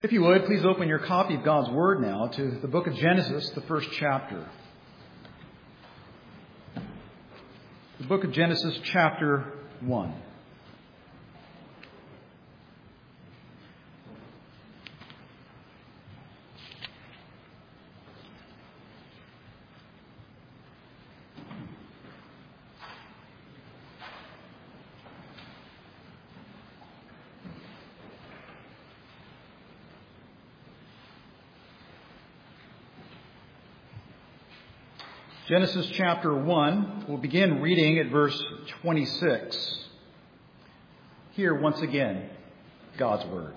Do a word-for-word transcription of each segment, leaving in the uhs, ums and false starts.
If you would, please open your copy of God's Word now to the book of Genesis, the first chapter. The book of Genesis, chapter one. Genesis chapter one, we'll begin reading at verse twenty-six. Hear once again God's Word.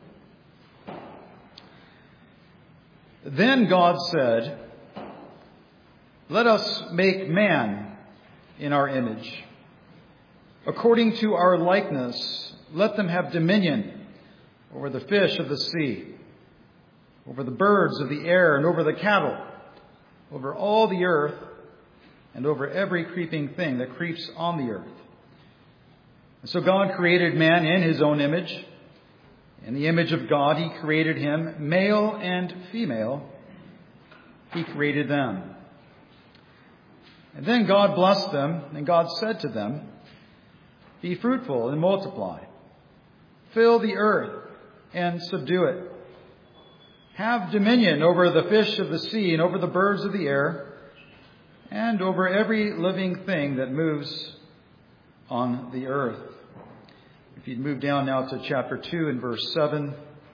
Then God said, "Let us make man in our image. According to our likeness, let them have dominion over the fish of the sea, over the birds of the air, and over the cattle, over all the earth, and over every creeping thing that creeps on the earth." And so God created man in his own image. In the image of God, he created him, male and female. He created them. And then God blessed them, and God said to them, "Be fruitful and multiply. Fill the earth and subdue it. Have dominion over the fish of the sea and over the birds of the air and over every living thing that moves on the earth." If you'd move down now to chapter two and verse seven.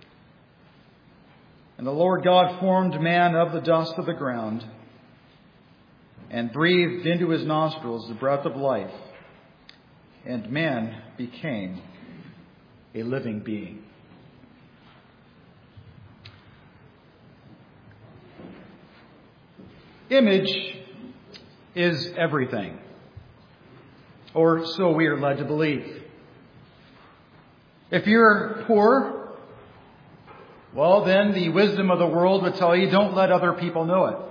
"And the Lord God formed man of the dust of the ground and breathed into his nostrils the breath of life, and man became a living being." Image is everything, or so we are led to believe. If you're poor, well, then the wisdom of the world would tell you don't let other people know it.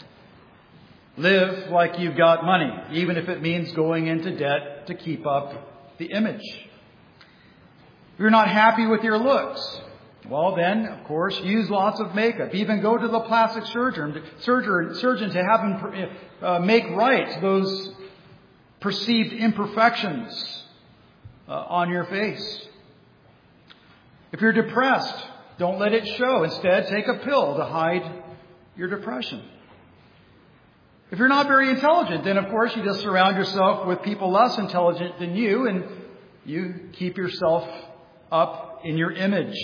Live like you've got money, even if it means going into debt to keep up the image. If you're not happy with your looks, well, then, of course, use lots of makeup. Even go to the plastic surgeon, surgeon, surgeon to have him uh, make right those perceived imperfections uh, on your face. If you're depressed, don't let it show. Instead, take a pill to hide your depression. If you're not very intelligent, then, of course, you just surround yourself with people less intelligent than you, and you keep yourself up in your image.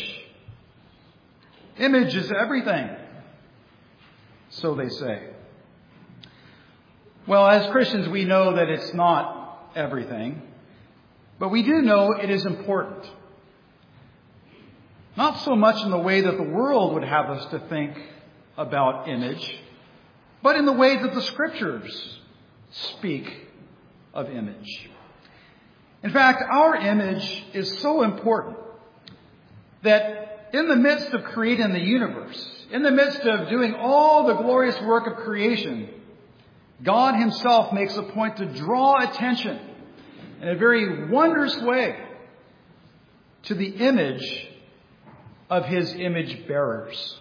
Image is everything, so they say. Well, as Christians, we know that it's not everything, but we do know it is important. Not so much in the way that the world would have us to think about image, but in the way that the Scriptures speak of image. In fact, our image is so important that in the midst of creating the universe, in the midst of doing all the glorious work of creation, God himself makes a point to draw attention in a very wondrous way to the image of his image bearers.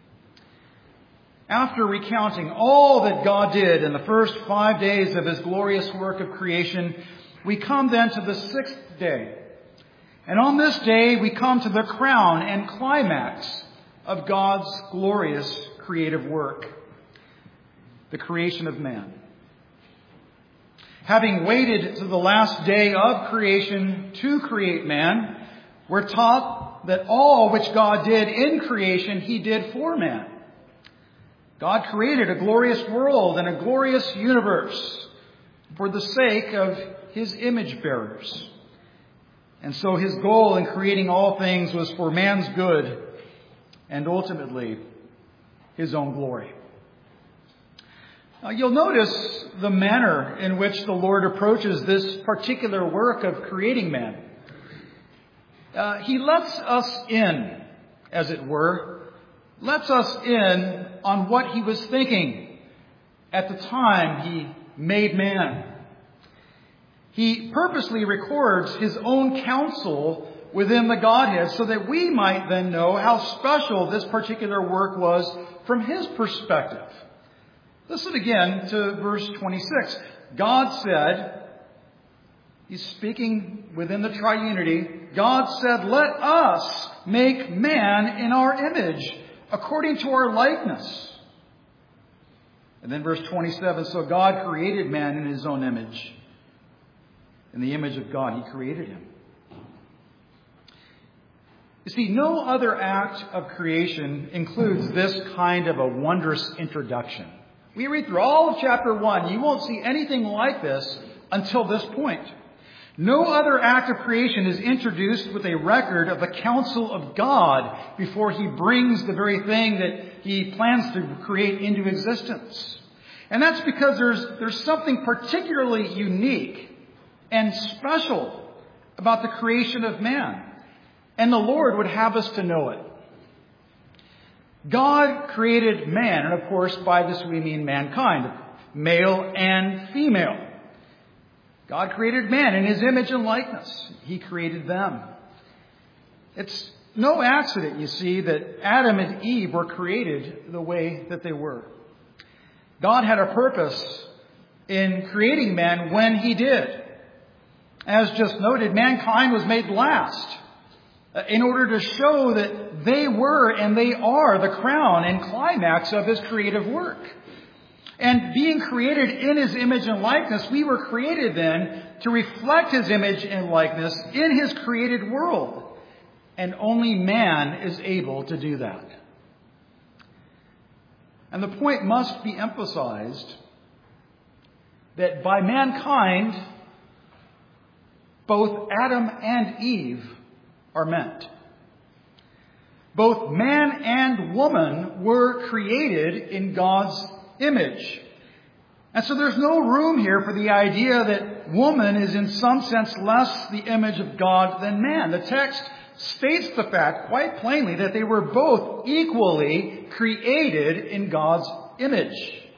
After recounting all that God did in the first five days of his glorious work of creation, we come then to the sixth day. And on this day, we come to the crown and climax of God's glorious creative work, the creation of man. Having waited to the last day of creation to create man, we're taught that all which God did in creation, he did for man. God created a glorious world and a glorious universe for the sake of his image bearers. And so his goal in creating all things was for man's good and ultimately his own glory. Now, you'll notice the manner in which the Lord approaches this particular work of creating man. Uh, he lets us in, as it were, lets us in on what he was thinking at the time he made man. He purposely records his own counsel within the Godhead so that we might then know how special this particular work was from His perspective. Listen again to verse twenty-six. God said, He's speaking within the triunity, God said, "Let us make man in our image, according to our likeness." And then verse twenty-seven, so God created man in His own image. In the image of God, He created him. You see, no other act of creation includes this kind of a wondrous introduction. We read through all of chapter one. You won't see anything like this until this point. No other act of creation is introduced with a record of the counsel of God before He brings the very thing that He plans to create into existence. And that's because there's, there's something particularly unique and special about the creation of man. And the Lord would have us to know it. God created man, and of course by this we mean mankind, male and female. God created man in His image and likeness. He created them. It's no accident, you see, that Adam and Eve were created the way that they were. God had a purpose in creating man when He did. As just noted, mankind was made last in order to show that they were and they are the crown and climax of His creative work. And being created in His image and likeness, we were created then to reflect His image and likeness in His created world. And only man is able to do that. And the point must be emphasized that by mankind, both Adam and Eve are meant. Both man and woman were created in God's image. And so there's no room here for the idea that woman is in some sense less the image of God than man. The text states the fact quite plainly that they were both equally created in God's image.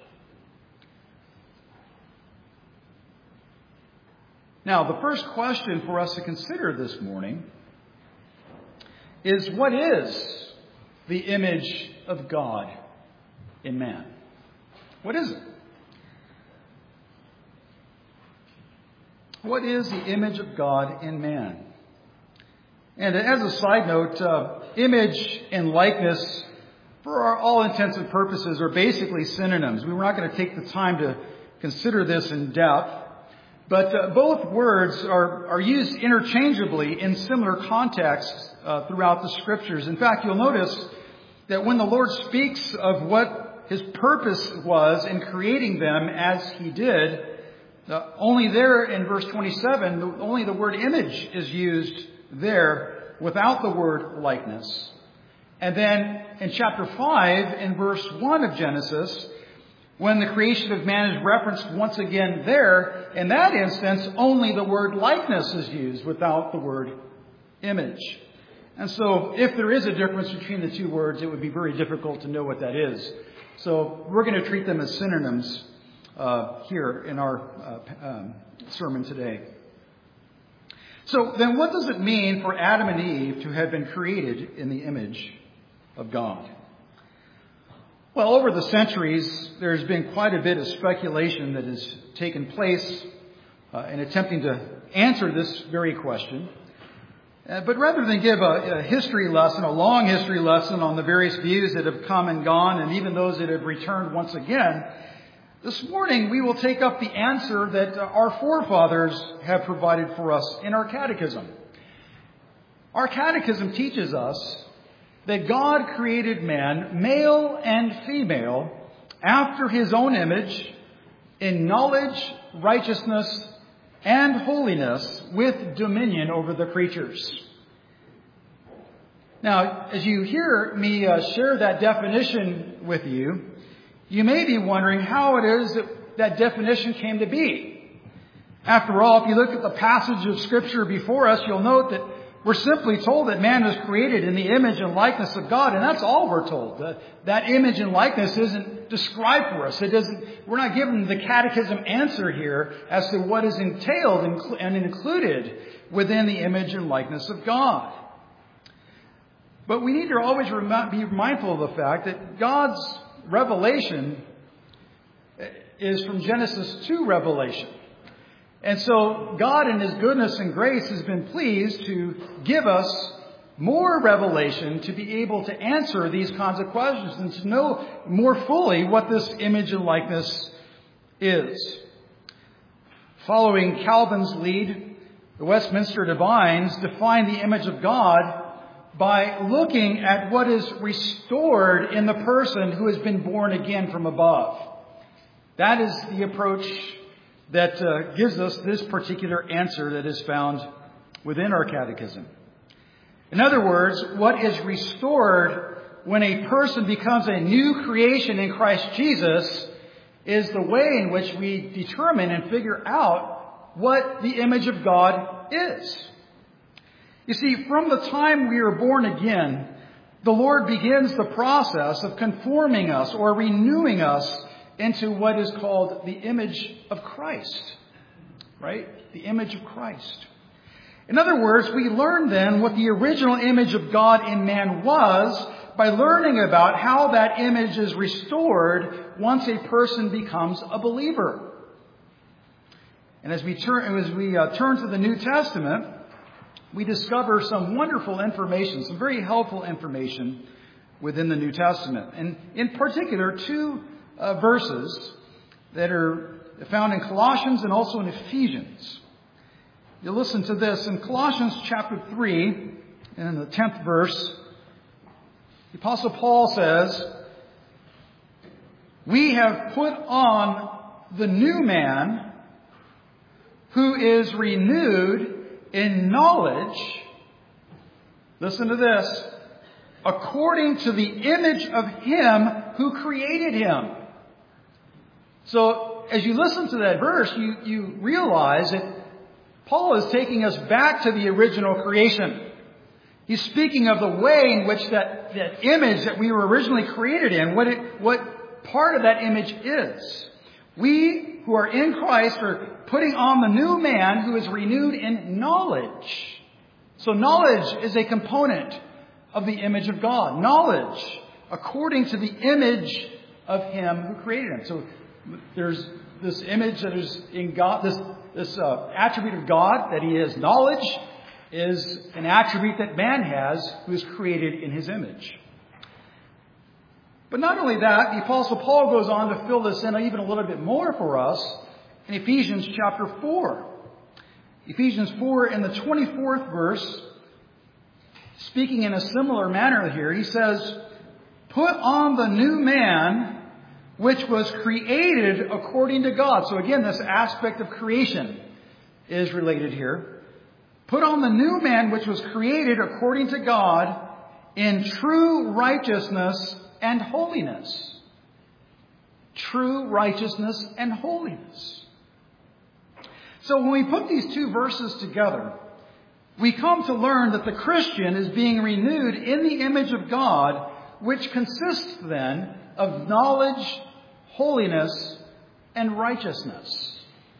Now, the first question for us to consider this morning is, what is the image of God in man? What is it? What is the image of God in man? And as a side note, uh, image and likeness, for our, all intents and purposes, are basically synonyms. We were not going to take the time to consider this in depth. But uh, both words are, are used interchangeably in similar contexts uh, throughout the Scriptures. In fact, you'll notice that when the Lord speaks of what His purpose was in creating them as He did, uh, only there in verse twenty-seven, the, only the word image is used there without the word likeness. And then in chapter five, in verse one of Genesis, when the creation of man is referenced once again there, in that instance, only the word likeness is used without the word image. And so if there is a difference between the two words, it would be very difficult to know what that is. So we're going to treat them as synonyms uh, here in our uh, um, sermon today. So then what does it mean for Adam and Eve to have been created in the image of God? Well, over the centuries, there's been quite a bit of speculation that has taken place uh, in attempting to answer this very question. Uh, but rather than give a, a history lesson, a long history lesson on the various views that have come and gone, and even those that have returned once again, this morning we will take up the answer that our forefathers have provided for us in our catechism. Our catechism teaches us that God created man, male and female, after His own image, in knowledge, righteousness, and holiness, with dominion over the creatures. Now, as you hear me uh, share that definition with you, you may be wondering how it is that that definition came to be. After all, if you look at the passage of Scripture before us, you'll note that we're simply told that man was created in the image and likeness of God, and that's all we're told. That, that image and likeness isn't describe for us. It doesn't, we're not given the catechism answer here as to what is entailed and included within the image and likeness of God. But we need to always be mindful of the fact that God's revelation is from Genesis to Revelation. And so God in His goodness and grace has been pleased to give us more revelation to be able to answer these kinds of questions and to know more fully what this image and likeness is. Following Calvin's lead, the Westminster Divines define the image of God by looking at what is restored in the person who has been born again from above. That is the approach that uh, gives us this particular answer that is found within our catechism. In other words, what is restored when a person becomes a new creation in Christ Jesus is the way in which we determine and figure out what the image of God is. You see, from the time we are born again, the Lord begins the process of conforming us or renewing us into what is called the image of Christ. Right? The image of Christ. In other words, we learn then what the original image of God in man was by learning about how that image is restored once a person becomes a believer. And as we turn, as we uh, turn to the New Testament, we discover some wonderful information, some very helpful information within the New Testament. And in particular, two uh, verses that are found in Colossians and also in Ephesians. You listen to this in Colossians chapter three, and in the tenth verse, the Apostle Paul says, "We have put on the new man who is renewed in knowledge," listen to this, "according to the image of Him who created him." So as you listen to that verse, you, you realize that Paul is taking us back to the original creation. He's speaking of the way in which that, that image that we were originally created in, what it, what part of that image is. We who are in Christ are putting on the new man who is renewed in knowledge. So knowledge is a component of the image of God. Knowledge according to the image of Him who created him. So there's this image that is in God, this This uh, attribute of God, that He is knowledge, is an attribute that man has who is created in His image. But not only that, the Apostle Paul goes on to fill this in even a little bit more for us in Ephesians chapter four. Ephesians four in the twenty-fourth verse, speaking in a similar manner here, he says, "Put on the new man, which was created according to God." So again, this aspect of creation is related here. "Put on the new man, which was created according to God in true righteousness and holiness." True righteousness and holiness. So when we put these two verses together, we come to learn that the Christian is being renewed in the image of God, which consists then of knowledge, holiness, and righteousness.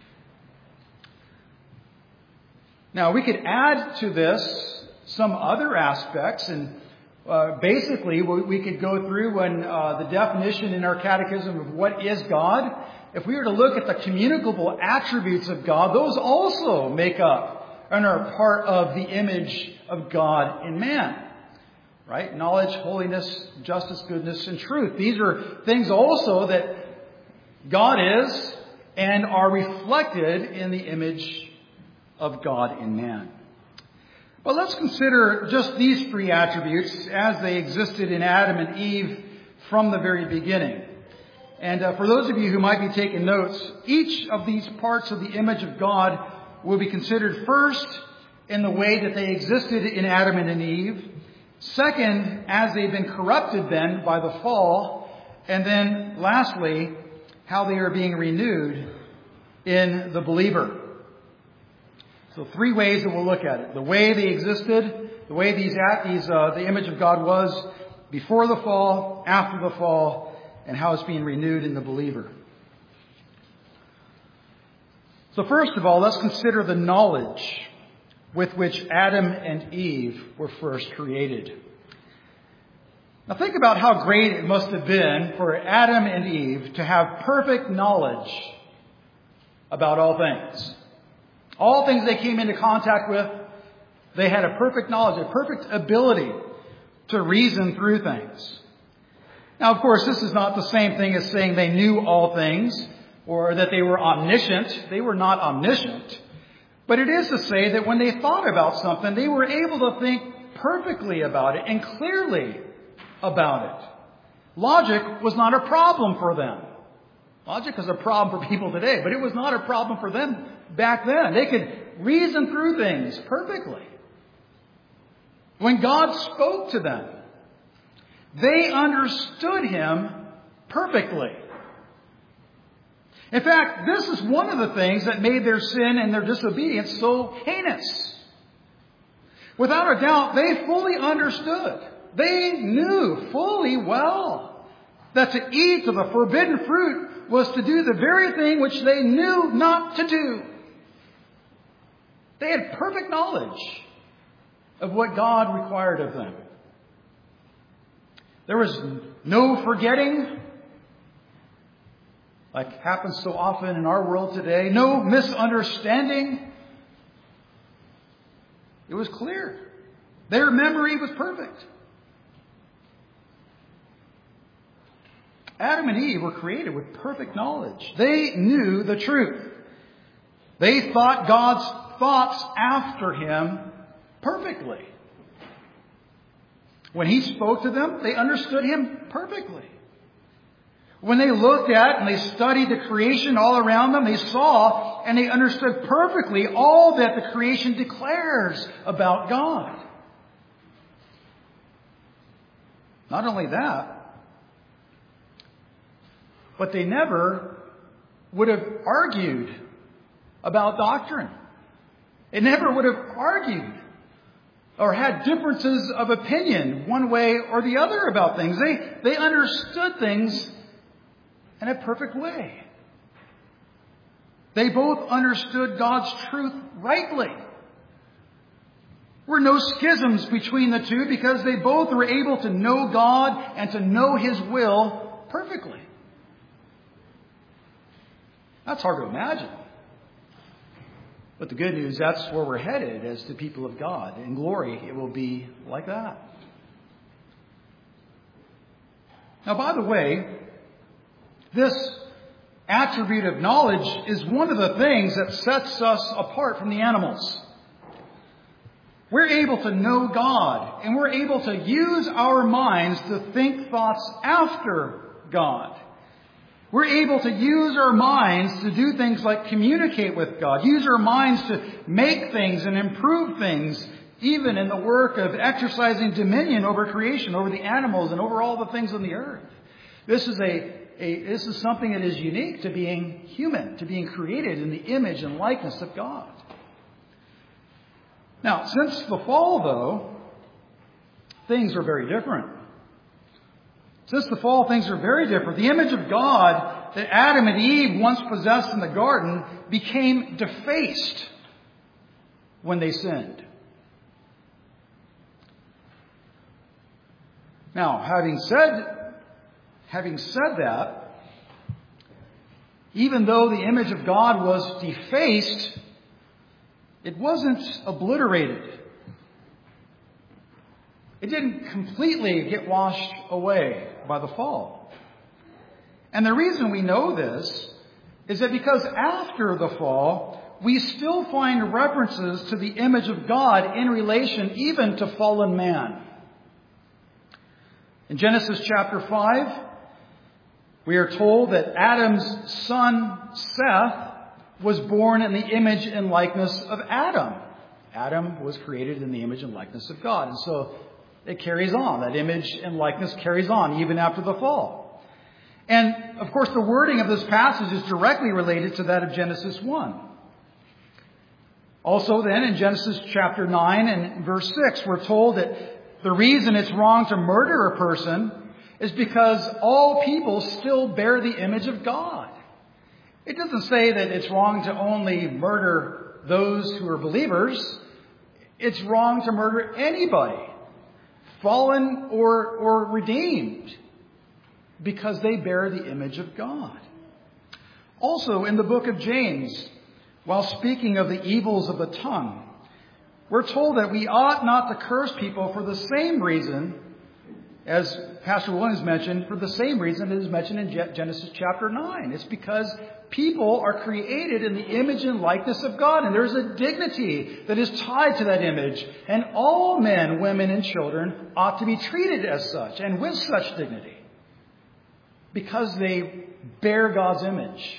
Now, we could add to this some other aspects, and uh, basically we could go through when uh, the definition in our catechism of what is God. If we were to look at the communicable attributes of God, those also make up and are part of the image of God in man. Right? Knowledge, holiness, justice, goodness, and truth. These are things also that God is and are reflected in the image of God in man. But let's consider just these three attributes as they existed in Adam and Eve from the very beginning. And uh, for those of you who might be taking notes, each of these parts of the image of God will be considered first in the way that they existed in Adam and in Eve. Second, as they've been corrupted then by the fall. And then lastly, how they are being renewed in the believer. So three ways that we'll look at it. The way they existed, the way these, these uh, the image of God was before the fall, after the fall, and how it's being renewed in the believer. So first of all, let's consider the knowledge with which Adam and Eve were first created. Now think about how great it must have been for Adam and Eve to have perfect knowledge about all things. All things they came into contact with, they had a perfect knowledge, a perfect ability to reason through things. Now, of course, this is not the same thing as saying they knew all things or that they were omniscient. They were not omniscient. But it is to say that when they thought about something, they were able to think perfectly about it and clearly about it. Logic was not a problem for them. Logic is a problem for people today, but it was not a problem for them back then. They could reason through things perfectly. When God spoke to them, they understood Him perfectly. In fact, this is one of the things that made their sin and their disobedience so heinous. Without a doubt, they fully understood. They knew fully well that to eat of the forbidden fruit was to do the very thing which they knew not to do. They had perfect knowledge of what God required of them. There was no forgetting, like happens so often in our world today. No misunderstanding. It was clear. Their memory was perfect. Adam and Eve were created with perfect knowledge. They knew the truth. They thought God's thoughts after Him perfectly. When He spoke to them, they understood Him perfectly. When they looked at and they studied the creation all around them, they saw and they understood perfectly all that the creation declares about God. Not only that, but they never would have argued about doctrine. They never would have argued or had differences of opinion one way or the other about things. They, they understood things in a perfect way. They both understood God's truth rightly. There were no schisms between the two because they both were able to know God and to know His will perfectly. That's hard to imagine. But the good news, that's where we're headed as the people of God. In glory, it will be like that. Now, by the way, this attribute of knowledge is one of the things that sets us apart from the animals. We're able to know God, and we're able to use our minds to think thoughts after God. We're able to use our minds to do things like communicate with God, use our minds to make things and improve things, even in the work of exercising dominion over creation, over the animals, and over all the things on the earth. This is a, a this is something that is unique to being human, to being created in the image and likeness of God. Now, since the fall, though, things are very different. Since the fall, things are very different. The image of God that Adam and Eve once possessed in the garden became defaced when they sinned. Now, having said, having said that, even though the image of God was defaced, it wasn't obliterated. It didn't completely get washed away by the fall. And the reason we know this is that because after the fall, we still find references to the image of God in relation even to fallen man. In Genesis chapter five, we are told that Adam's son Seth was born in the image and likeness of Adam. Adam was created in the image and likeness of God. And so it carries on. That image and likeness carries on even after the fall. And, of course, the wording of this passage is directly related to that of Genesis one. Also then, in Genesis chapter nine and verse six, we're told that the reason it's wrong to murder a person is because all people still bear the image of God. It doesn't say that it's wrong to only murder those who are believers. It's wrong to murder anybody, fallen or, or redeemed, because they bear the image of God. Also, in the book of James, while speaking of the evils of the tongue, we're told that we ought not to curse people for the same reason, as Pastor Williams mentioned, for the same reason it is mentioned in Genesis chapter nine. It's because people are created in the image and likeness of God, and there's a dignity that is tied to that image. And all men, women, and children ought to be treated as such and with such dignity, because they bear God's image.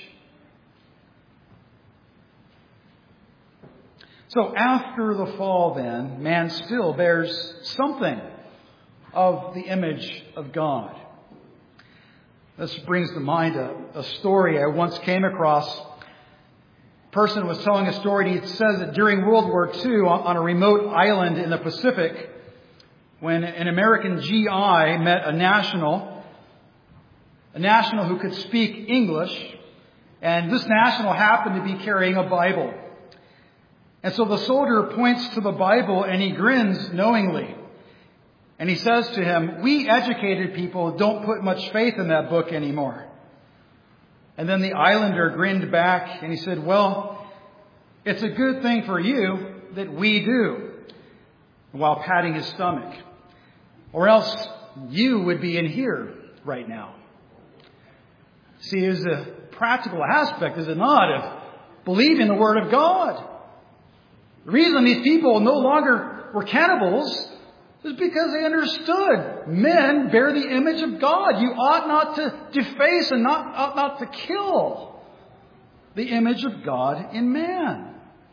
So after the fall, then, man still bears something of the image of God. This brings to mind a, a story I once came across. A person was telling a story, and he says that during World War Two, on, on a remote island in the Pacific, when an American G I met a national, a national who could speak English, and this national happened to be carrying a Bible. And so the soldier points to the Bible and he grins knowingly. And he says to him, "We educated people don't put much faith in that book anymore." And then the islander grinned back and he said, "Well, it's a good thing for you that we do," while patting his stomach. "Or else you would be in here right now." See, there's a practical aspect, is it not, of believing the Word of God. The reason these people no longer were cannibals is because they understood men bear the image of God. You ought not to deface and not, ought not to kill the image of God in man.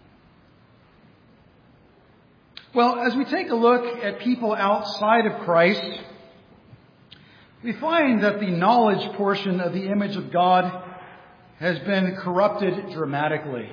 Well, as we take a look at people outside of Christ, we find that the knowledge portion of the image of God has been corrupted dramatically.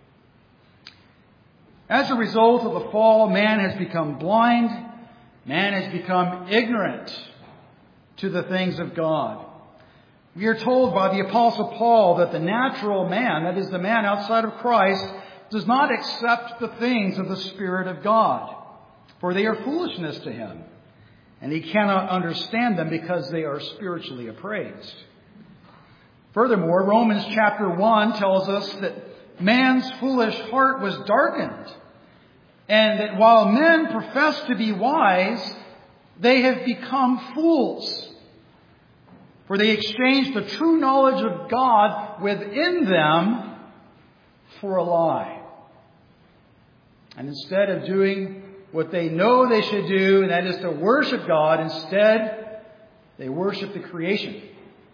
As a result of the fall, man has become blind. Man has become ignorant to the things of God. We are told by the Apostle Paul that the natural man, that is the man outside of Christ, does not accept the things of the Spirit of God, for they are foolishness to him, and he cannot understand them because they are spiritually appraised. Furthermore, Romans chapter one tells us that man's foolish heart was darkened, and that while men profess to be wise, they have become fools. For they exchanged the true knowledge of God within them for a lie. And instead of doing what they know they should do, and that is to worship God, instead they worship the creation.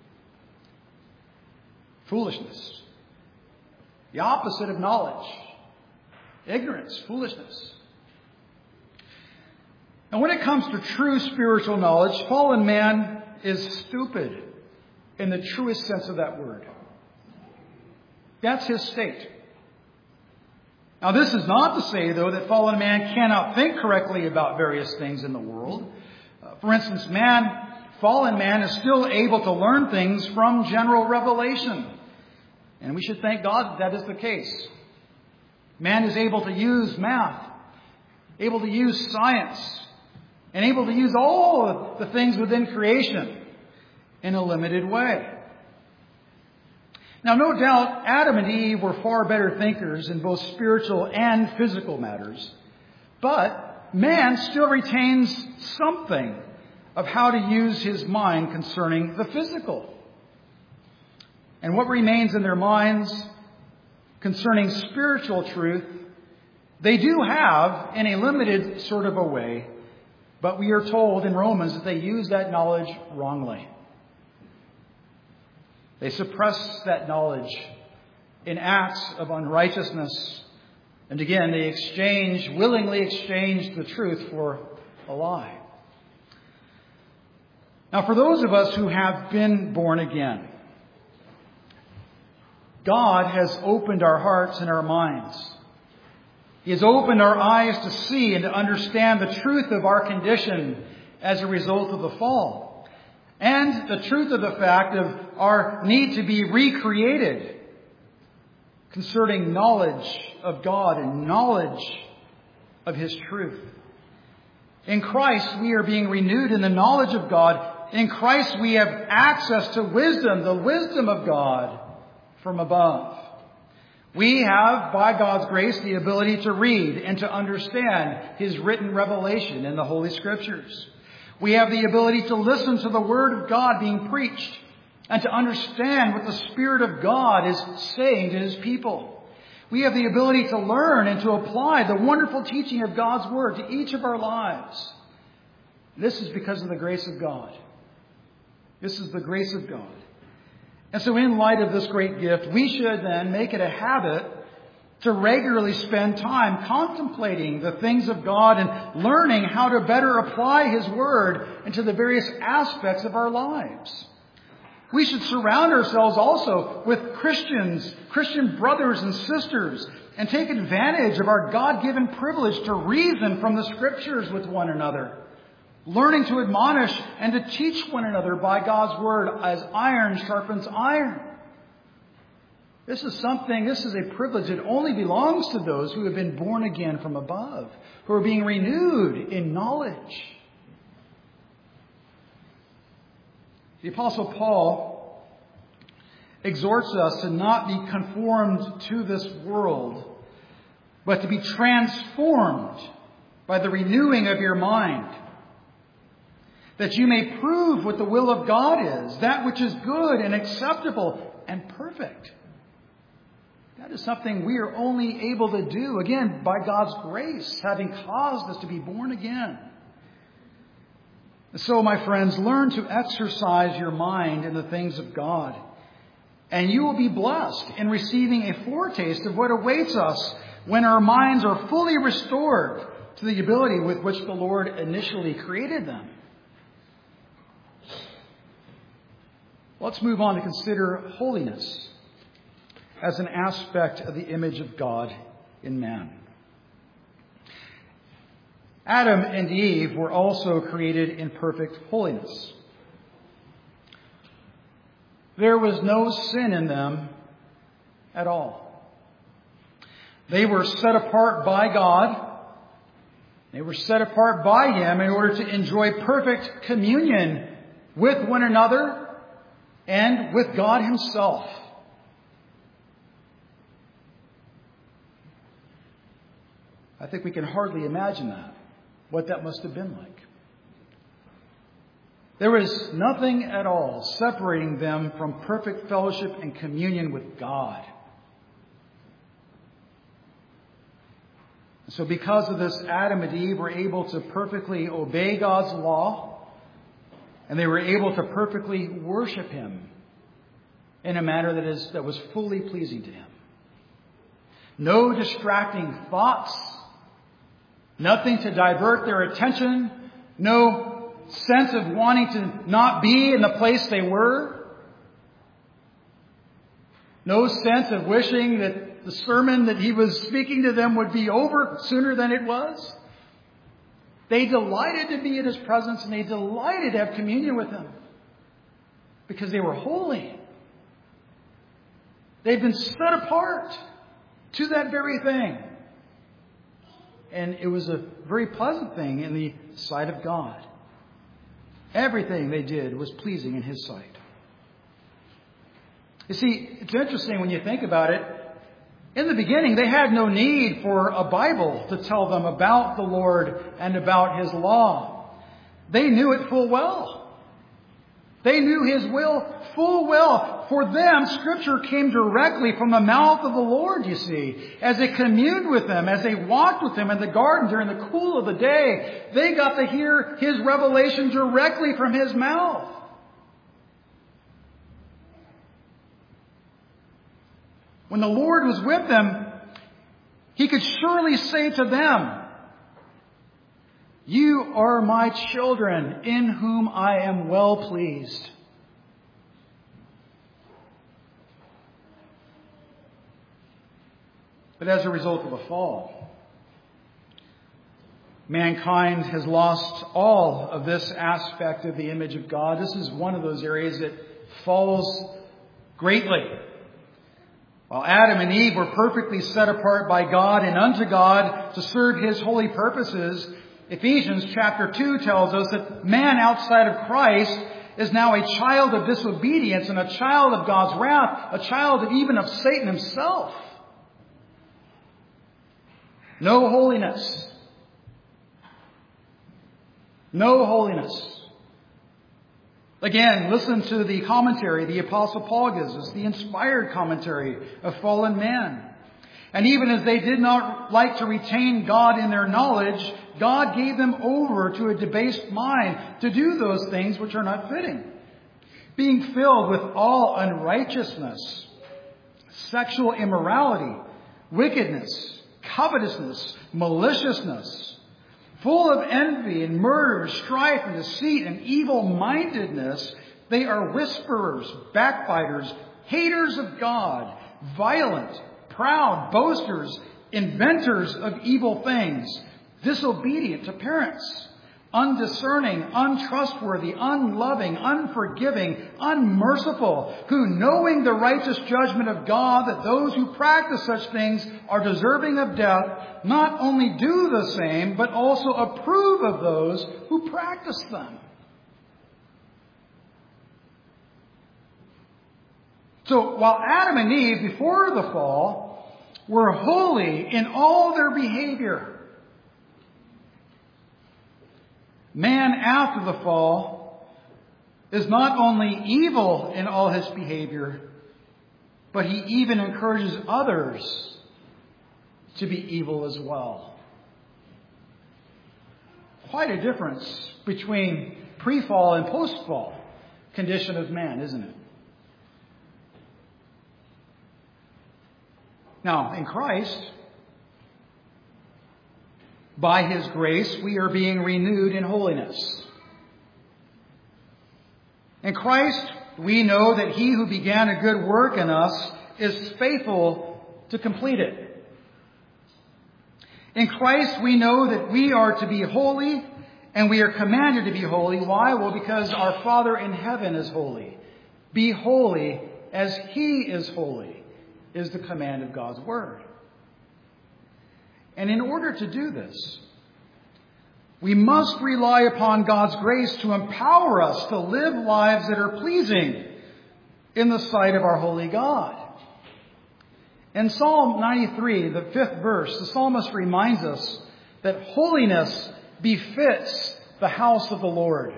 Foolishness. The opposite of knowledge. Ignorance, foolishness. And when it comes to true spiritual knowledge, fallen man is stupid in the truest sense of that word. That's his state. Now, this is not to say, though, that fallen man cannot think correctly about various things in the world. Uh, for instance, man, fallen man is still able to learn things from general revelation. And we should thank God that that is the case. Man is able to use math, able to use science, and able to use all the things within creation in a limited way. Now, no doubt, Adam and Eve were far better thinkers in both spiritual and physical matters. But man still retains something of how to use his mind concerning the physical. And what remains in their minds concerning spiritual truth, they do have in a limited sort of a way, but we are told in Romans that they use that knowledge wrongly. They suppress that knowledge in acts of unrighteousness. And again, they exchange, willingly exchange the truth for a lie. Now, for those of us who have been born again, God has opened our hearts and our minds. He has opened our eyes to see and to understand the truth of our condition as a result of the fall. And and the truth of the fact of our need to be recreated concerning knowledge of God and knowledge of His truth. In Christ, we are being renewed in the knowledge of God. In Christ, we have access to wisdom, the wisdom of God from above. We have, by God's grace, the ability to read and to understand His written revelation in the Holy Scriptures. We have the ability to listen to the Word of God being preached and to understand what the Spirit of God is saying to His people. We have the ability to learn and to apply the wonderful teaching of God's Word to each of our lives. This is because of the grace of God. This is the grace of God. And so in light of this great gift, we should then make it a habit to regularly spend time contemplating the things of God and learning how to better apply His Word into the various aspects of our lives. We should surround ourselves also with Christians, Christian brothers and sisters, and take advantage of our God-given privilege to reason from the Scriptures with one another, learning to admonish and to teach one another by God's Word as iron sharpens iron. This is something, this is a privilege that only belongs to those who have been born again from above, who are being renewed in knowledge. The Apostle Paul exhorts us to not be conformed to this world, but to be transformed by the renewing of your mind, that you may prove what the will of God is, that which is good and acceptable and perfect. That is something we are only able to do, again, by God's grace, having caused us to be born again. So, my friends, learn to exercise your mind in the things of God, and you will be blessed in receiving a foretaste of what awaits us when our minds are fully restored to the ability with which the Lord initially created them. Let's move on to consider holiness as an aspect of the image of God in man. Adam and Eve were also created in perfect holiness. There was no sin in them at all. They were set apart by God. They were set apart by Him in order to enjoy perfect communion with one another and with God Himself. I think we can hardly imagine that, what that must have been like. There was nothing at all separating them from perfect fellowship and communion with God. So because of this, Adam and Eve were able to perfectly obey God's law, and they were able to perfectly worship Him in a manner that is that was fully pleasing to Him. No distracting thoughts, nothing to divert their attention, no sense of wanting to not be in the place they were, no sense of wishing that the sermon that He was speaking to them would be over sooner than it was. They delighted to be in His presence, and they delighted to have communion with Him because they were holy. They'd been set apart to that very thing. And it was a very pleasant thing in the sight of God. Everything they did was pleasing in His sight. You see, it's interesting when you think about it. In the beginning, they had no need for a Bible to tell them about the Lord and about His law. They knew it full well. They knew His will full well. For them, Scripture came directly from the mouth of the Lord, you see. As they communed with Him, as they walked with Him in the garden during the cool of the day, they got to hear His revelation directly from His mouth. When the Lord was with them, He could surely say to them, "You are my children, in whom I am well pleased." But as a result of the fall, Mankind has lost all of this aspect of the image of God. This is one of those areas that falls greatly. While Adam and Eve were perfectly set apart by God and unto God to serve His holy purposes, Ephesians chapter two tells us that man outside of Christ is now a child of disobedience and a child of God's wrath, a child of even of Satan himself. No holiness. No holiness. Again, listen to the commentary the Apostle Paul gives us, the inspired commentary of fallen man. And even as they did not like to retain God in their knowledge, God gave them over to a debased mind to do those things which are not fitting, being filled with all unrighteousness, sexual immorality, wickedness, covetousness, maliciousness, full of envy and murder, strife and deceit and evil-mindedness. They are whisperers, backbiters, haters of God, violent, proud, boasters, inventors of evil things, disobedient to parents, undiscerning, untrustworthy, unloving, unforgiving, unmerciful, who, knowing the righteous judgment of God, that those who practice such things are deserving of death, not only do the same, but also approve of those who practice them. So while Adam and Eve, before the fall, were holy in all their behavior, man after the fall is not only evil in all his behavior, but he even encourages others to be evil as well. Quite a difference between pre-fall and post-fall condition of man, isn't it? Now, in Christ, by His grace, we are being renewed in holiness. In Christ, we know that He who began a good work in us is faithful to complete it. In Christ, we know that we are to be holy, and we are commanded to be holy. Why? Well, because our Father in heaven is holy. Be holy as He is holy, is the command of God's Word. And in order to do this, we must rely upon God's grace to empower us to live lives that are pleasing in the sight of our holy God. In Psalm ninety-three, the fifth verse, the psalmist reminds us that holiness befits the house of the Lord.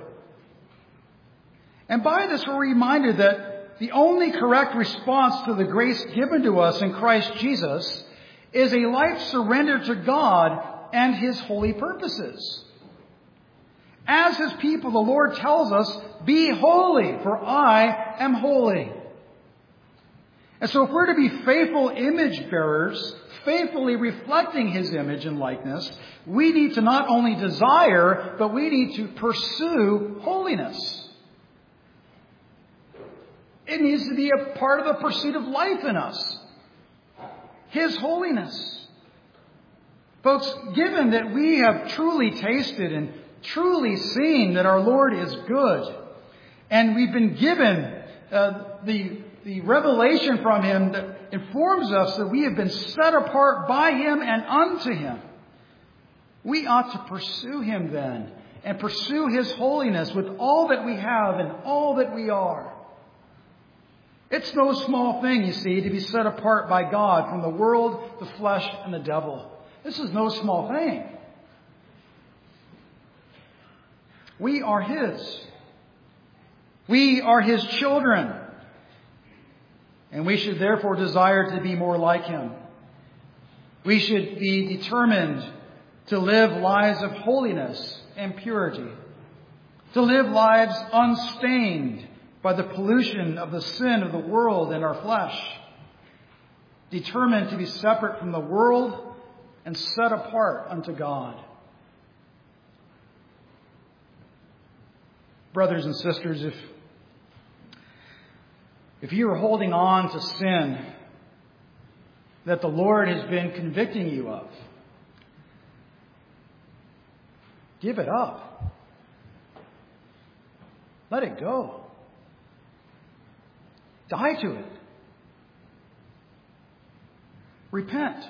And by this, we're reminded that the only correct response to the grace given to us in Christ Jesus is a life surrendered to God and His holy purposes. As His people, the Lord tells us, "Be holy, for I am holy." And so if we're to be faithful image bearers, faithfully reflecting His image and likeness, we need to not only desire, but we need to pursue holiness. It needs to be a part of the pursuit of life in us. His holiness. Folks, given that we have truly tasted and truly seen that our Lord is good, and we've been given uh, the, the revelation from Him that informs us that we have been set apart by Him and unto Him, we ought to pursue Him then and pursue His holiness with all that we have and all that we are. It's no small thing, you see, to be set apart by God from the world, the flesh, and the devil. This is no small thing. We are His. We are His children. And we should therefore desire to be more like Him. We should be determined to live lives of holiness and purity. To live lives unstained by the pollution of the sin of the world and our flesh. Determined to be separate from the world and set apart unto God. Brothers and sisters, if, if you are holding on to sin that the Lord has been convicting you of, Give it up. Let it go. Die to it. Repent.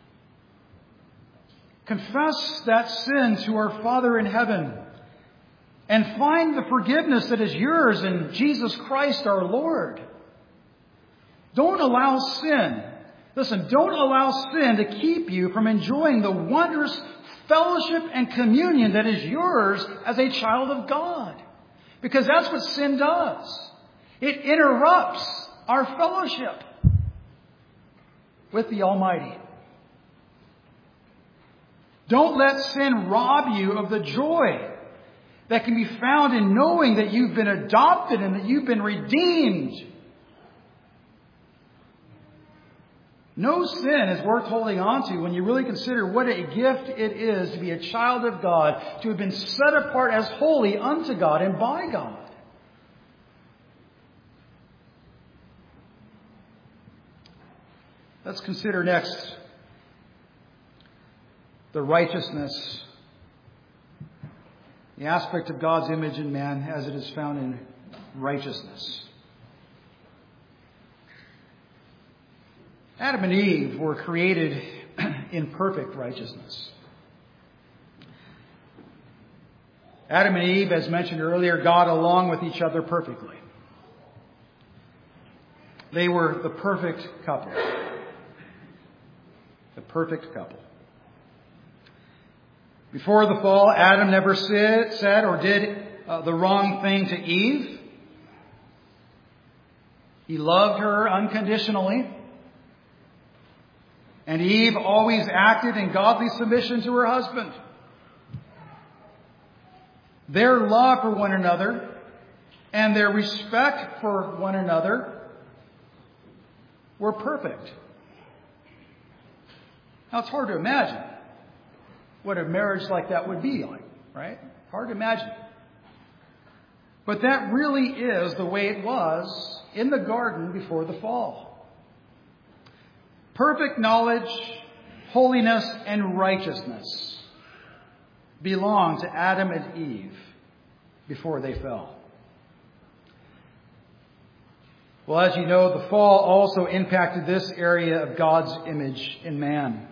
Confess that sin to our Father in heaven and find the forgiveness that is yours in Jesus Christ our Lord. Don't allow sin, listen, don't allow sin to keep you from enjoying the wondrous fellowship and communion that is yours as a child of God. Because that's what sin does. It interrupts our fellowship with the Almighty. Don't let sin rob you of the joy that can be found in knowing that you've been adopted and that you've been redeemed. No sin is worth holding on to when you really consider what a gift it is to be a child of God, to have been set apart as holy unto God and by God. Let's consider next the righteousness, the aspect of God's image in man as it is found in righteousness. Adam and Eve were created in perfect righteousness. Adam and Eve, as mentioned earlier, got along with each other perfectly. They were the perfect couple. The perfect couple. Before the fall, Adam never said or did uh, the wrong thing to Eve. He loved her unconditionally. And Eve always acted in godly submission to her husband. Their love for one another and their respect for one another were perfect. Now, it's hard to imagine what a marriage like that would be like, right? Hard to imagine. But that really is the way it was in the garden before the fall. Perfect knowledge, holiness, and righteousness belonged to Adam and Eve before they fell. Well, as you know, the fall also impacted this area of God's image in man.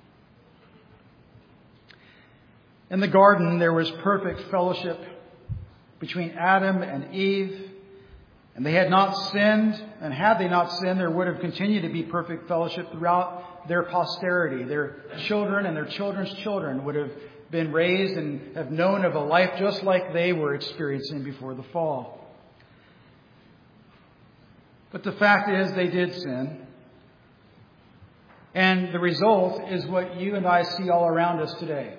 In the garden, there was perfect fellowship between Adam and Eve. And they had not sinned, and had they not sinned, there would have continued to be perfect fellowship throughout their posterity. Their children and their children's children would have been raised and have known of a life just like they were experiencing before the fall. But the fact is, they did sin. And the result is what you and I see all around us today.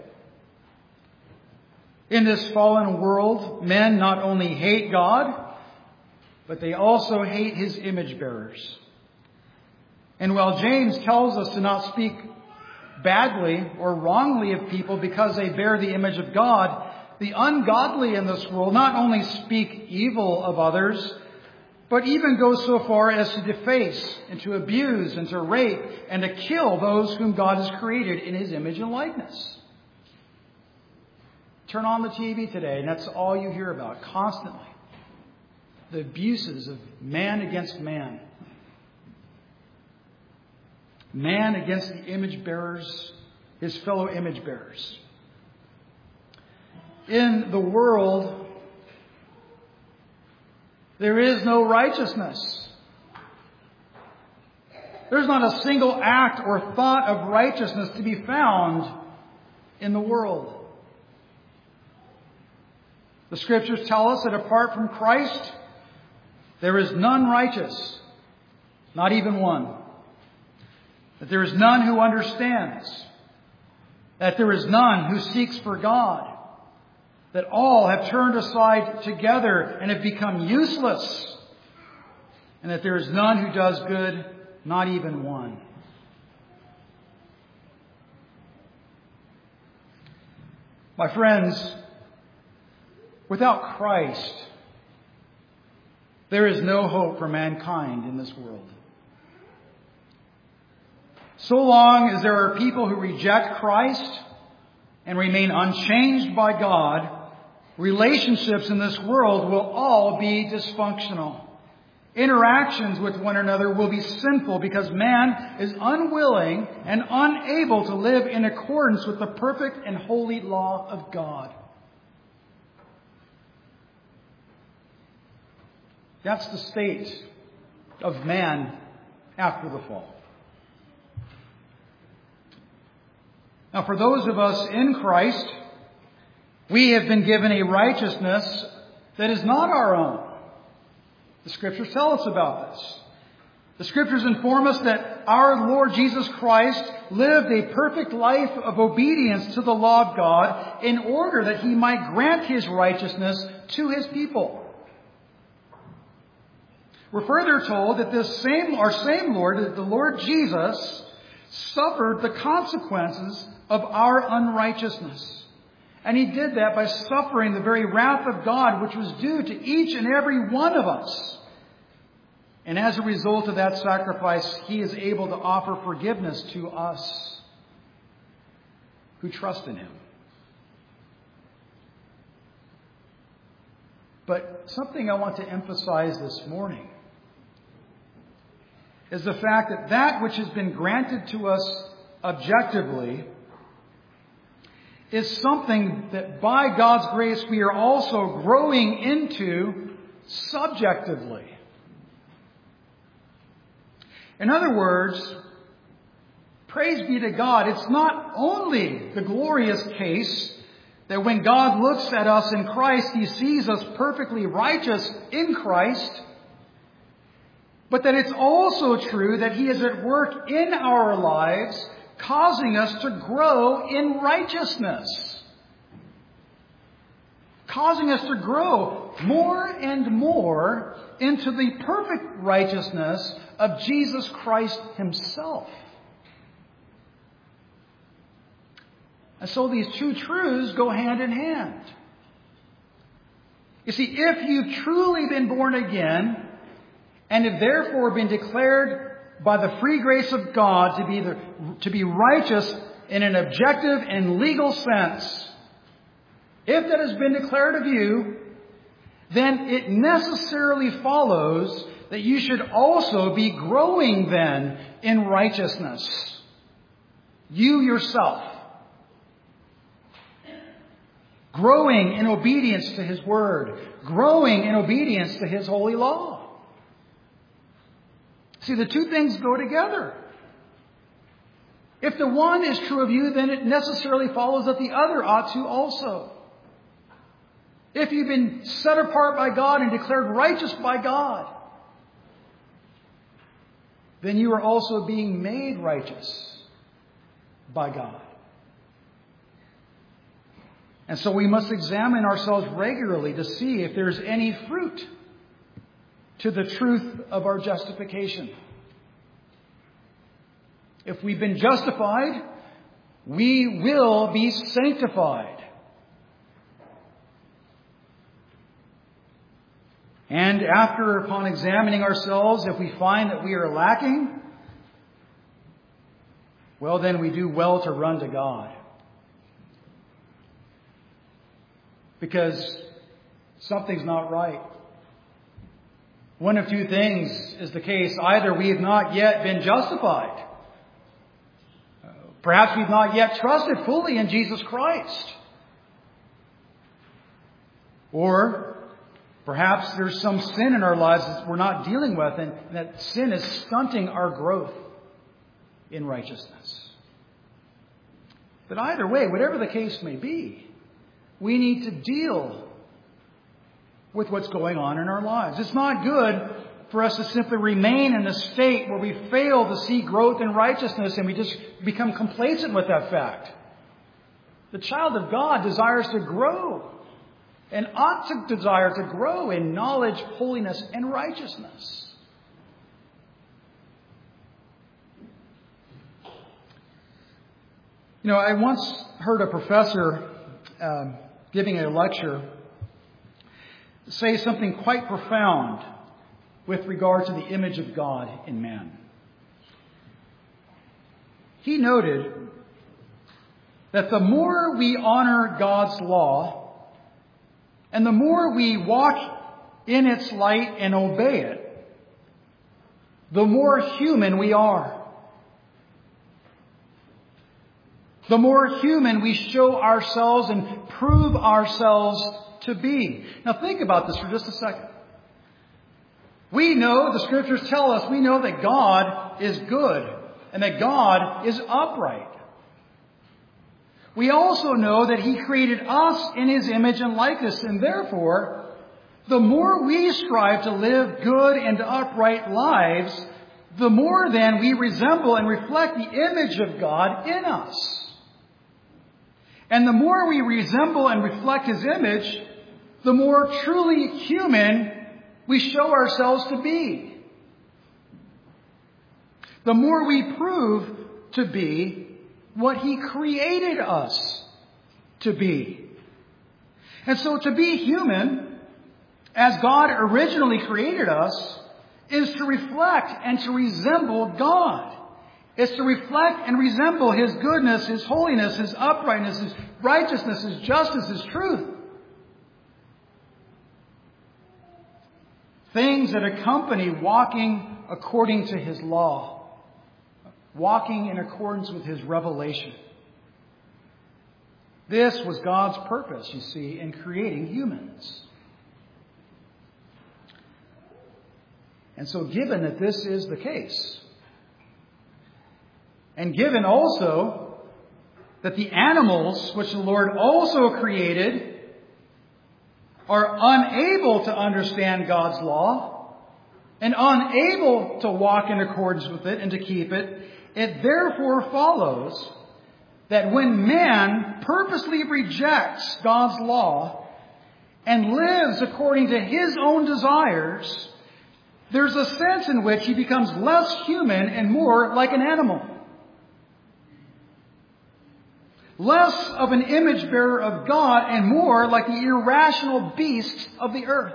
In this fallen world, men not only hate God, but they also hate His image bearers. And while James tells us to not speak badly or wrongly of people because they bear the image of God, the ungodly in this world not only speak evil of others, but even go so far as to deface and to abuse and to rape and to kill those whom God has created in His image and likeness. Turn on the T V today, and that's all you hear about constantly. The abuses of man against man. Man against the image bearers, his fellow image bearers. In the world, there is no righteousness. There's not a single act or thought of righteousness to be found in the world. The Scriptures tell us that apart from Christ, there is none righteous, not even one. That there is none who understands. That there is none who seeks for God. That all have turned aside together and have become useless. And that there is none who does good, not even one. My friends, without Christ, there is no hope for mankind in this world. So long as there are people who reject Christ, and remain unchanged by God, relationships in this world will all be dysfunctional. Interactions with one another will be sinful because man is unwilling and unable to live in accordance with the perfect and holy law of God. That's the state of man after the fall. Now, for those of us in Christ, we have been given a righteousness that is not our own. The Scriptures tell us about this. The Scriptures inform us that our Lord Jesus Christ lived a perfect life of obedience to the law of God in order that He might grant His righteousness to His people. We're further told that this same, our same Lord, the Lord Jesus, suffered the consequences of our unrighteousness. And He did that by suffering the very wrath of God, which was due to each and every one of us. And as a result of that sacrifice, He is able to offer forgiveness to us who trust in Him. But something I want to emphasize this morning is the fact that that which has been granted to us objectively is something that by God's grace we are also growing into subjectively. In other words, praise be to God, it's not only the glorious case that when God looks at us in Christ, He sees us perfectly righteous in Christ, but that it's also true that He is at work in our lives, causing us to grow in righteousness. Causing us to grow more and more into the perfect righteousness of Jesus Christ Himself. And so these two truths go hand in hand. You see, if you've truly been born again, and have therefore been declared by the free grace of God to be the, to be righteous in an objective and legal sense, if that has been declared of you, then it necessarily follows that you should also be growing then in righteousness. You yourself. Growing in obedience to His Word. Growing in obedience to His holy law. See, the two things go together. If the one is true of you, then it necessarily follows that the other ought to also. If you've been set apart by God and declared righteous by God, then you are also being made righteous by God. And so we must examine ourselves regularly to see if there's any fruit to the truth of our justification. If we've been justified, we will be sanctified. And after, upon examining ourselves, if we find that we are lacking, well, then we do well to run to God. Because something's not right. One of two things is the case. Either we have not yet been justified. Perhaps we've not yet trusted fully in Jesus Christ. Or perhaps there's some sin in our lives that we're not dealing with, and that sin is stunting our growth in righteousness. But either way, whatever the case may be, we need to deal with what's going on in our lives. It's not good for us to simply remain in a state where we fail to see growth in righteousness and we just become complacent with that fact. The child of God desires to grow and ought to desire to grow in knowledge, holiness, and righteousness. You know, I once heard a professor um, giving a lecture say something quite profound with regard to the image of God in man. He noted that the more we honor God's law, and the more we walk in its light and obey it, the more human we are. The more human we show ourselves and prove ourselves to be. Now think about this for just a second. We know, the Scriptures tell us, we know that God is good and that God is upright. We also know that He created us in His image and likeness, and therefore, the more we strive to live good and upright lives, the more then we resemble and reflect the image of God in us. And the more we resemble and reflect His image, the more truly human we show ourselves to be. The more we prove to be what He created us to be. And so to be human, as God originally created us, is to reflect and to resemble God. It's to reflect and resemble His goodness, His holiness, His uprightness, His righteousness, His justice, His truth. Things that accompany walking according to His law. Walking in accordance with His revelation. This was God's purpose, you see, in creating humans. And so given that this is the case, and given also that the animals which the Lord also created are unable to understand God's law and unable to walk in accordance with it and to keep it, it therefore follows that when man purposely rejects God's law and lives according to his own desires, there's a sense in which he becomes less human and more like an animal. Less of an image bearer of God and more like the irrational beasts of the earth.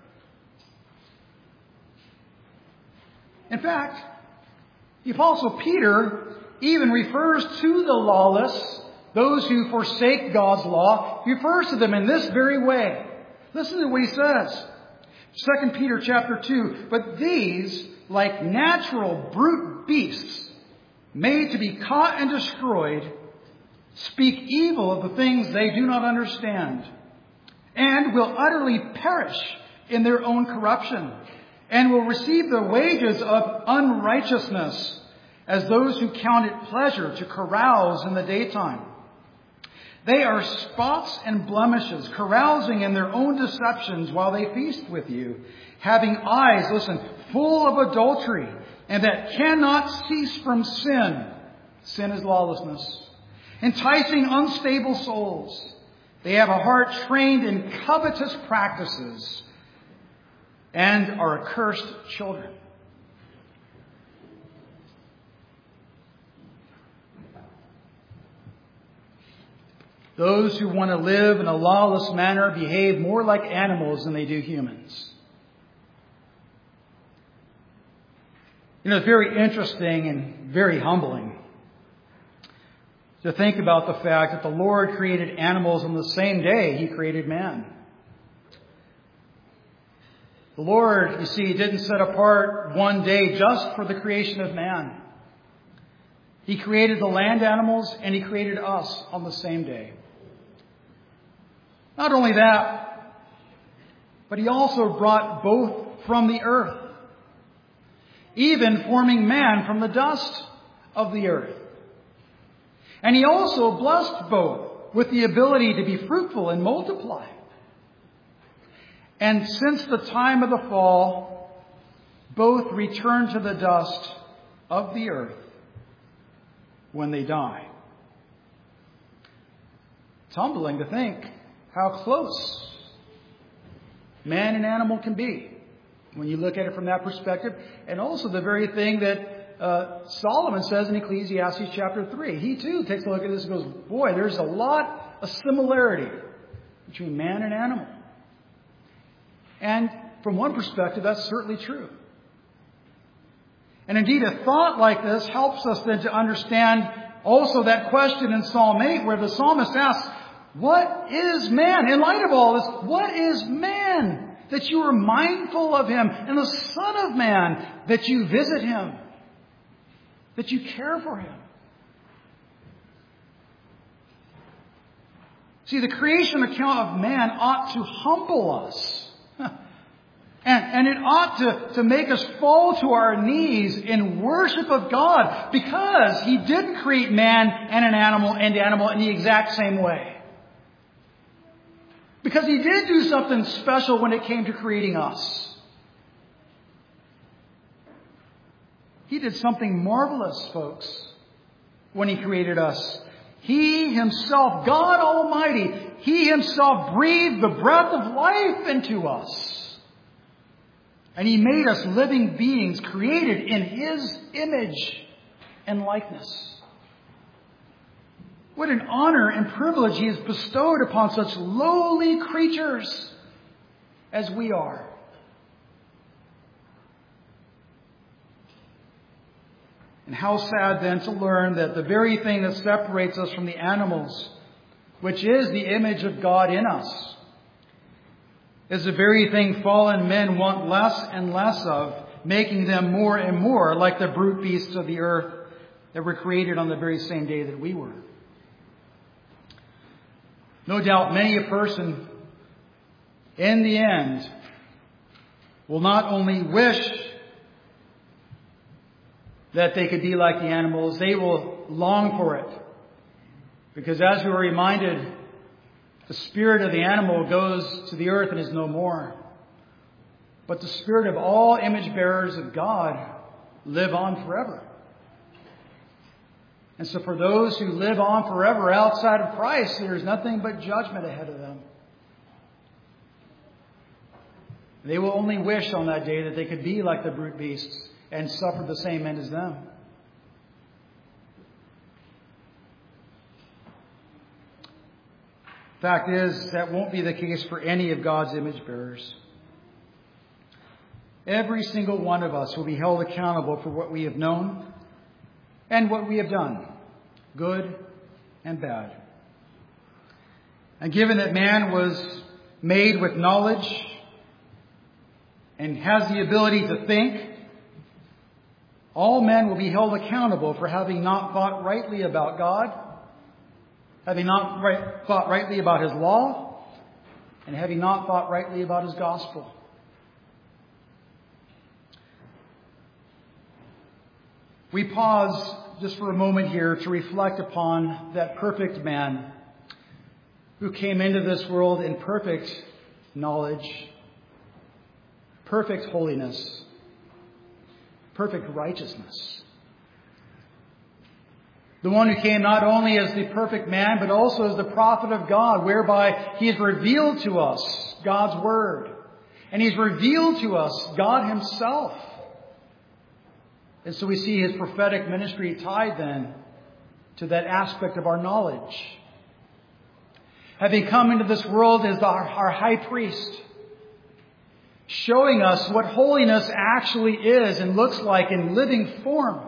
In fact, the Apostle Peter even refers to the lawless, those who forsake God's law, he refers to them in this very way. Listen to what he says. Second Peter chapter two, but these, like natural brute beasts, made to be caught and destroyed, speak evil of the things they do not understand, and will utterly perish in their own corruption, and will receive the wages of unrighteousness as those who count it pleasure to carouse in the daytime. They are spots and blemishes, carousing in their own deceptions while they feast with you, having eyes, listen, full of adultery, and that cannot cease from sin. Sin is lawlessness. Enticing unstable souls. They have a heart trained in covetous practices and are accursed children. Those who want to live in a lawless manner behave more like animals than they do humans. You know, it's very interesting and very humbling to think about the fact that the Lord created animals on the same day He created man. The Lord, you see, didn't set apart one day just for the creation of man. He created the land animals and He created us on the same day. Not only that, but He also brought both from the earth, even forming man from the dust of the earth. And He also blessed both with the ability to be fruitful and multiply. And since the time of the fall, both return to the dust of the earth when they die. It's humbling to think how close man and animal can be when you look at it from that perspective. And also the very thing that uh, Solomon says in Ecclesiastes chapter three. He too takes a look at this and goes, boy, there's a lot of similarity between man and animal. And from one perspective, that's certainly true. And indeed, a thought like this helps us then to understand also that question in Psalm eight where the psalmist asks, what is man? In light of all this, what is man that you are mindful of him, and the Son of Man that you visit him, that you care for him? See, the creation account of man ought to humble us. And, and it ought to, to make us fall to our knees in worship of God, because He didn't create man and an animal and animal in the exact same way. Because He did do something special when it came to creating us. He did something marvelous, folks, when He created us. He Himself, God Almighty, He Himself breathed the breath of life into us. And He made us living beings created in His image and likeness. What an honor and privilege He has bestowed upon such lowly creatures as we are. And how sad then to learn that the very thing that separates us from the animals, which is the image of God in us, is the very thing fallen men want less and less of, making them more and more like the brute beasts of the earth that were created on the very same day that we were. No doubt many a person in the end will not only wish that they could be like the animals, they will long for it. Because as we were reminded, the spirit of the animal goes to the earth and is no more. But the spirit of all image bearers of God live on forever. And so for those who live on forever outside of Christ, there's nothing but judgment ahead of them. They will only wish on that day that they could be like the brute beasts and suffer the same end as them. Fact is, that won't be the case for any of God's image bearers. Every single one of us will be held accountable for what we have known and what we have done, good and bad. And given that man was made with knowledge and has the ability to think, all men will be held accountable for having not thought rightly about God, having not right, thought rightly about His law, and having not thought rightly about His gospel. We pause just for a moment here to reflect upon that perfect man who came into this world in perfect knowledge, perfect holiness, perfect righteousness. The one who came not only as the perfect man, but also as the prophet of God, whereby He has revealed to us God's Word. And He's revealed to us God Himself. And so we see His prophetic ministry tied then to that aspect of our knowledge. Having come into this world as our, our high priest, showing us what holiness actually is and looks like in living form.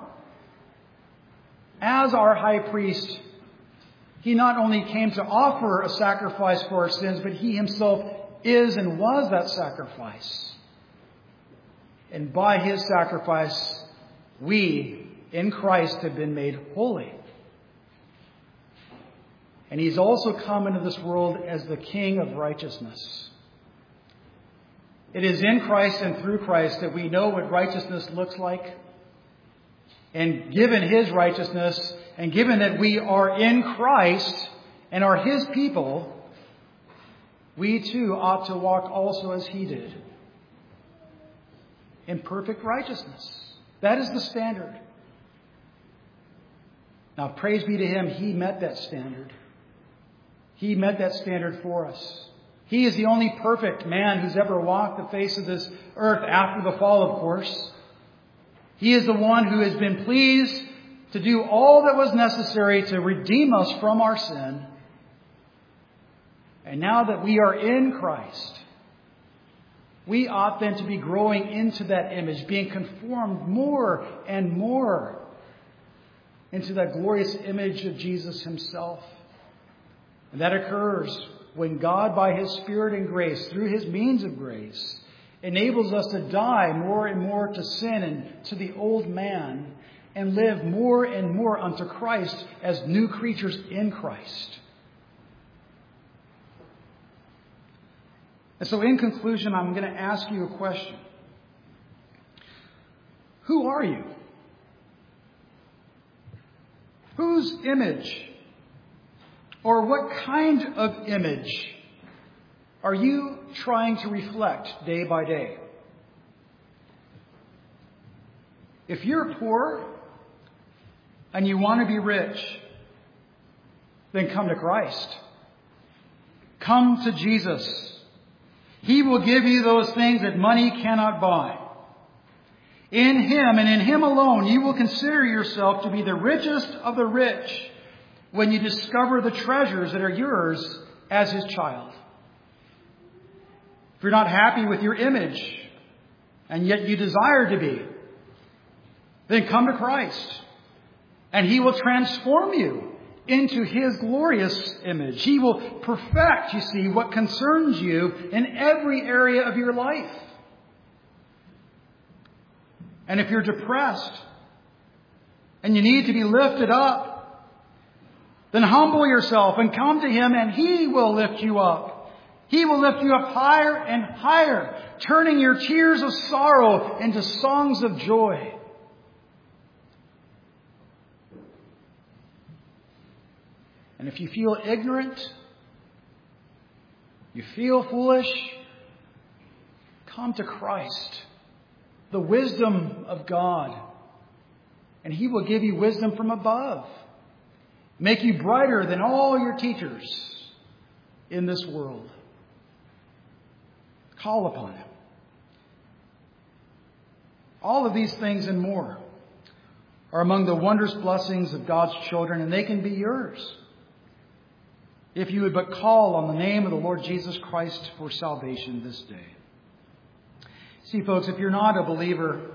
As our high priest, He not only came to offer a sacrifice for our sins, but He Himself is and was that sacrifice. And by His sacrifice, we in Christ have been made holy. And He's also come into this world as the King of righteousness. It is in Christ and through Christ that we know what righteousness looks like. And given His righteousness, and given that we are in Christ and are His people, we too ought to walk also as He did, in perfect righteousness. That is the standard. Now, praise be to Him, He met that standard. He met that standard for us. He is the only perfect man who's ever walked the face of this earth after the fall, of course. He is the one who has been pleased to do all that was necessary to redeem us from our sin. And now that we are in Christ, we ought then to be growing into that image, being conformed more and more into that glorious image of Jesus himself. And that occurs when God, by his Spirit and grace, through his means of grace, enables us to die more and more to sin and to the old man and live more and more unto Christ as new creatures in Christ. And so in conclusion, I'm going to ask you a question. Who are you? Whose image or what kind of image are you trying to reflect day by day? If you're poor and you want to be rich, then come to Christ. Come to Jesus. He will give you those things that money cannot buy. In him and in him alone, you will consider yourself to be the richest of the rich when you discover the treasures that are yours as his child. If you're not happy with your image, and yet you desire to be, then come to Christ, and he will transform you into his glorious image. He will perfect, you see, what concerns you in every area of your life. And if you're depressed and you need to be lifted up, then humble yourself and come to him, and he will lift you up. He will lift you up higher and higher, turning your tears of sorrow into songs of joy. And if you feel ignorant, you feel foolish, come to Christ, the wisdom of God, and he will give you wisdom from above, make you brighter than all your teachers in this world. Call upon him. All of these things and more are among the wondrous blessings of God's children, and they can be yours if you would but call on the name of the Lord Jesus Christ for salvation this day. See, folks, if you're not a believer,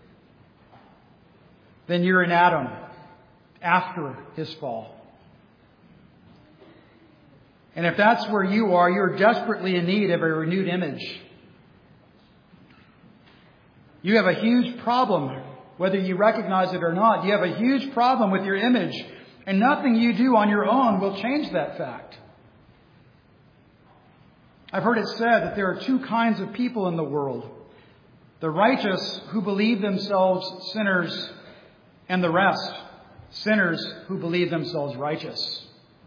then you're in Adam after his fall. And if that's where you are, you're desperately in need of a renewed image. You have a huge problem, whether you recognize it or not. You have a huge problem with your image, and nothing you do on your own will change that fact. I've heard it said that there are two kinds of people in the world: the righteous who believe themselves sinners, and the rest, sinners who believe themselves righteous.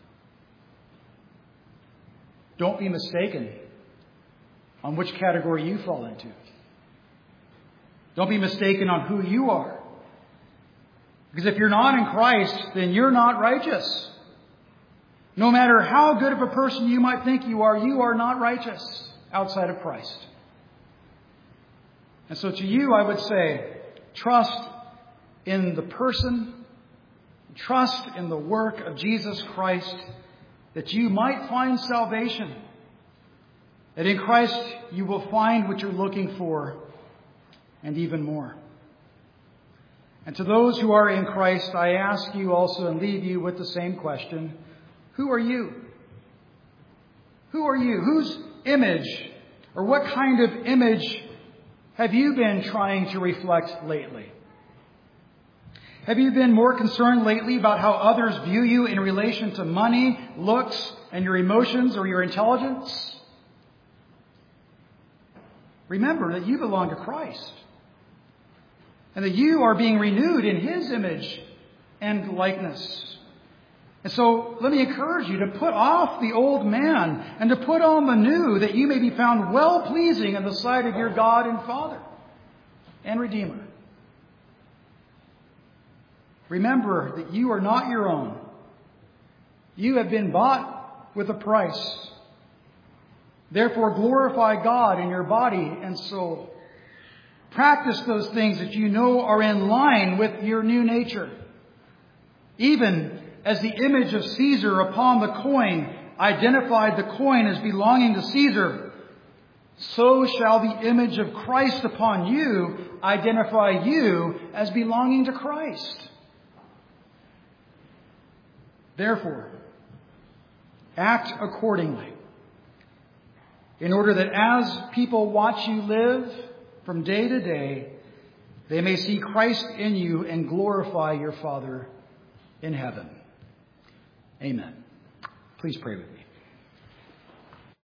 Don't be mistaken on which category you fall into. Don't be mistaken on who you are. Because if you're not in Christ, then you're not righteous. No matter how good of a person you might think you are, you are not righteous outside of Christ. And so to you, I would say, trust in the person, trust in the work of Jesus Christ, that you might find salvation. That in Christ you will find what you're looking for, and even more. And to those who are in Christ, I ask you also and leave you with the same question: who are you? Who are you? Whose image, or what kind of image have you been trying to reflect lately? Have you been more concerned lately about how others view you in relation to money, looks, and your emotions or your intelligence? Remember that you belong to Christ, and that you are being renewed in his image and likeness. And so let me encourage you to put off the old man and to put on the new, that you may be found well-pleasing in the sight of your God and Father and Redeemer. Remember that you are not your own. You have been bought with a price. Therefore, glorify God in your body and soul. Practice those things that you know are in line with your new nature. Even as the image of Caesar upon the coin identified the coin as belonging to Caesar, so shall the image of Christ upon you identify you as belonging to Christ. Therefore, act accordingly, in order that as people watch you live from day to day, they may see Christ in you and glorify your Father in heaven. Amen. Please pray with me.